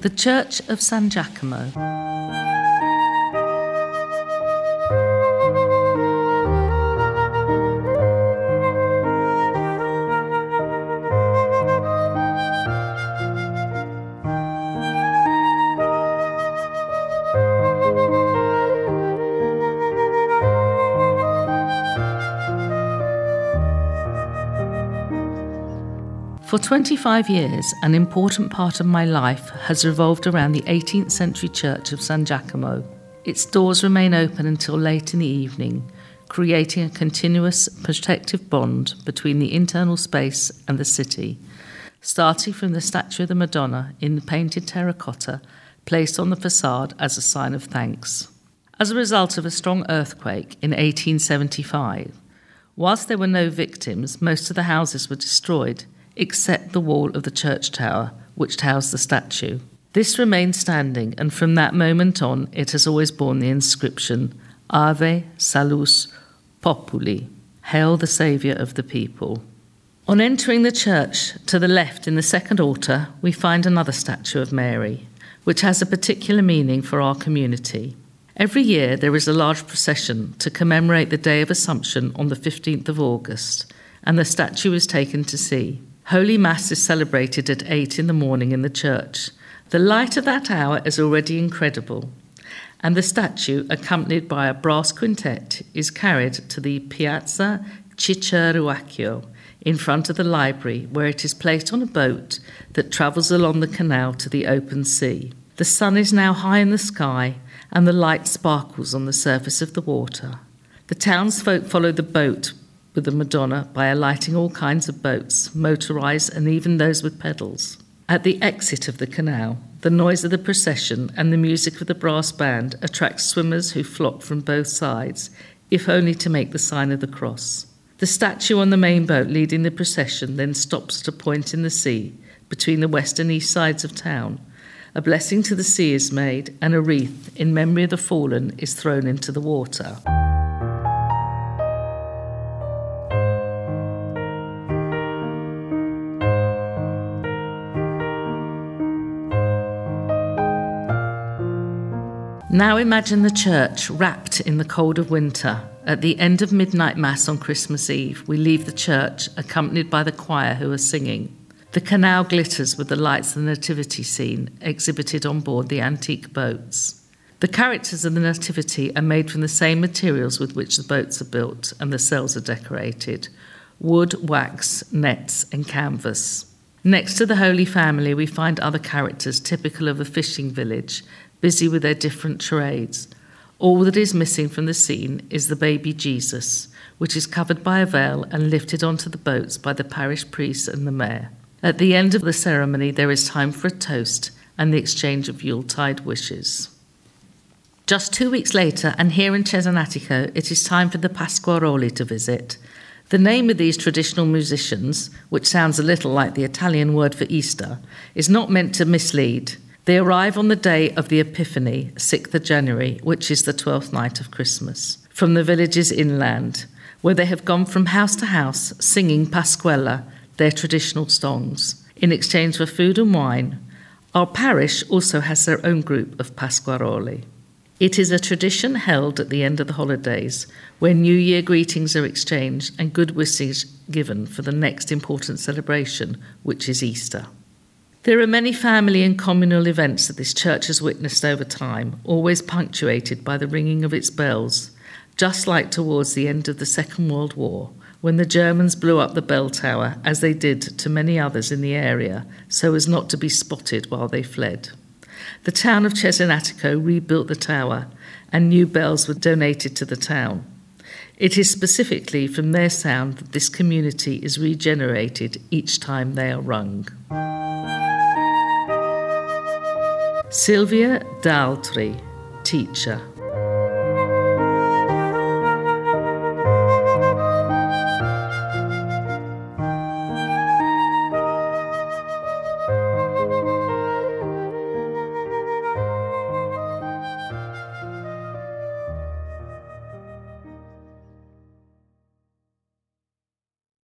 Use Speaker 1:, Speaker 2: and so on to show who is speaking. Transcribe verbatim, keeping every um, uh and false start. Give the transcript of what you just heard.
Speaker 1: The Church of San Giacomo. For twenty-five years, an important part of my life has revolved around the eighteenth century church of San Giacomo. Its doors remain open until late in the evening, creating a continuous protective bond between the internal space and the city, starting from the statue of the Madonna in painted terracotta placed on the facade as a sign of thanks. As a result of a strong earthquake in eighteen seventy-five, whilst there were no victims, most of the houses were destroyed, except the wall of the church tower, which housed the statue. This remained standing, and from that moment on, it has always borne the inscription, Ave Salus Populi, Hail the Saviour of the People. On entering the church, to the left in the second altar, we find another statue of Mary, which has a particular meaning for our community. Every year there is a large procession to commemorate the Day of Assumption on the fifteenth of August, and the statue is taken to sea. Holy Mass is celebrated at eight in the morning in the church. The light of that hour is already incredible, and the statue, accompanied by a brass quintet, is carried to the Piazza Ciceruacchio in front of the library, where it is placed on a boat that travels along the canal to the open sea. The sun is now high in the sky, and the light sparkles on the surface of the water. The townsfolk follow the boat with the Madonna by alighting all kinds of boats, motorised and even those with pedals. At the exit of the canal, the noise of the procession and the music of the brass band attracts swimmers who flock from both sides, if only to make the sign of the cross. The statue on the main boat leading the procession then stops at a point in the sea between the west and east sides of town. A blessing to the sea is made, and a wreath in memory of the fallen is thrown into the water. Now imagine the church wrapped in the cold of winter. At the end of midnight mass on Christmas Eve, we leave the church accompanied by the choir who are singing. The canal glitters with the lights of the nativity scene exhibited on board the antique boats. The characters of the nativity are made from the same materials with which the boats are built and the cells are decorated: wood, wax, nets and canvas. Next to the Holy Family, we find other characters typical of a fishing village, busy with their different trades. All that is missing from the scene is the baby Jesus, which is covered by a veil and lifted onto the boats by the parish priest and the mayor. At the end of the ceremony, there is time for a toast and the exchange of Yuletide wishes. Just two weeks later, and here in Cesenatico, it is time for the Pasquaroli to visit. The name of these traditional musicians, which sounds a little like the Italian word for Easter, is not meant to mislead. They arrive on the day of the Epiphany, sixth of January, which is the twelfth night of Christmas, from the villages inland, where they have gone from house to house singing Pasquella, their traditional songs, in exchange for food and wine. Our parish also has their own group of Pasquaroli. It is a tradition held at the end of the holidays, where New Year greetings are exchanged and good wishes given for the next important celebration, which is Easter. There are many family and communal events that this church has witnessed over time, always punctuated by the ringing of its bells, just like towards the end of the Second World War, when the Germans blew up the bell tower, as they did to many others in the area, so as not to be spotted while they fled. The town of Cesenatico rebuilt the tower, and new bells were donated to the town. It is specifically from their sound that this community is regenerated each time they are rung. Silvia D'Altri, teacher.